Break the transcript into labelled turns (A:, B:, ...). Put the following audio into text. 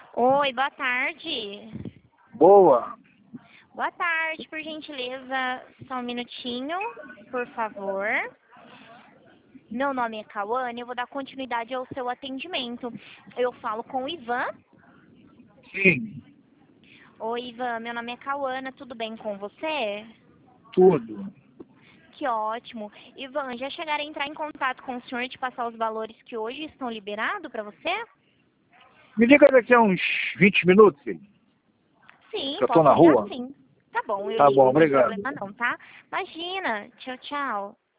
A: Oi, boa tarde.
B: Boa.
A: Boa tarde, por gentileza, só um minutinho, por favor. Meu nome é Cauane e eu vou dar continuidade ao seu atendimento. Eu falo com o Ivan.
B: Sim,
A: Oi, Ivan, meu nome é Cauana, tudo bem com você?
B: tudo.
A: Que ótimo. Ivan, já chegaram a entrar em contato com o senhor e te passar os valores que hoje estão liberados para você?
B: Me liga daqui a uns 20 minutos, filho.
A: Sim,
B: Que eu tô
A: posso
B: na
A: ligar
B: rua.
A: sim. Tá bom, eu
B: Tá bom,
A: ligo, não tem
B: obrigado.
A: problema não, tá? Imagina. Tchau, tchau.